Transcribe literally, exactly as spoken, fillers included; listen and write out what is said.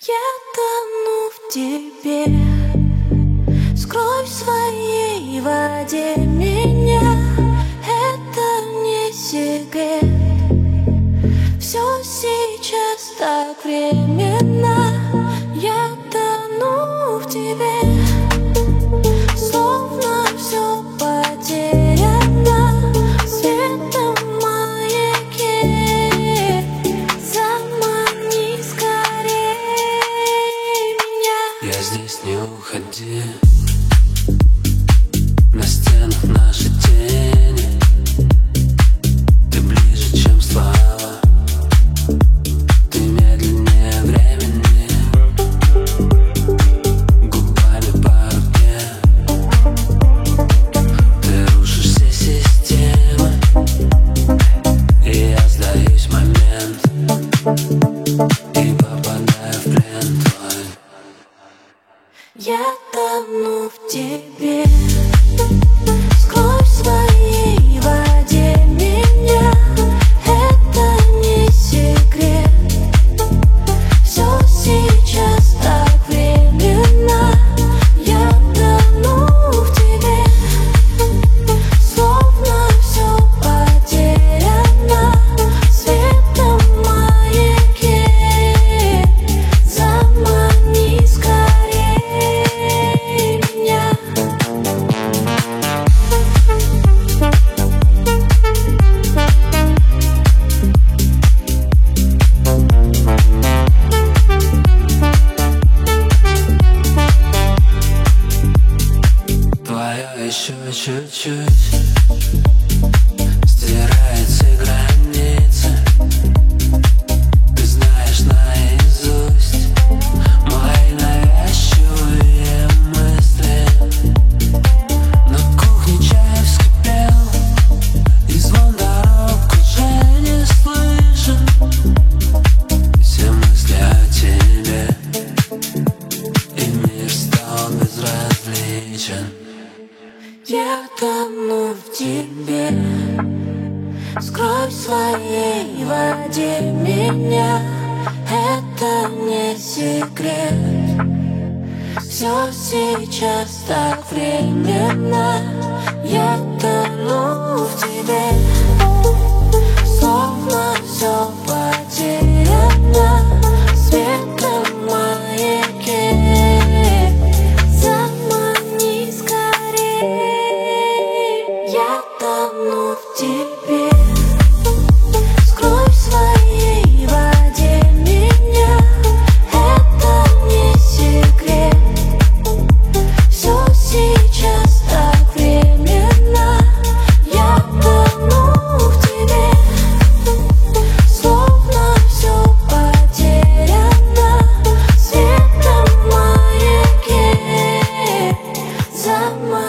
Я тону в тебе, скрой в своей воде меня. Это не секрет, все сейчас так временно. Я тону в тебе, словно все потеряно. Светом маяке замани скорей меня. Я здесь, не уходи. На стенах наши тени. Ты ближе, чем слава. Ты медленнее времени. Губами по руке. Ты рушишь все системы. И я сдаюсь в момент. И попадаю в плен твой. Я тону в тебе, скрой в своей воде меня. Это не секрет, все сейчас так временно. Я тону в тебе, словно все потеряно. Светом маяке замани скорей меня. Твое еще чуть-чуть стирает все границы. Ты знаешь наизусть мои навязчивые мысли. На кухне чай вскипел, и звон дорог уже не слышен. Все мысли о тебе, и мир стал безразличен. Я тону в тебе, скрой в своей воде меня. Это не секрет, все сейчас так временно. Я тону в тебе, словно все потеряно. Светом маяке замани скорей. Я тону в тебе, скрой в своей воде меня. Это не секрет, все сейчас так временно. Я тону в тебе, словно все потеряно. Светом маяке замани.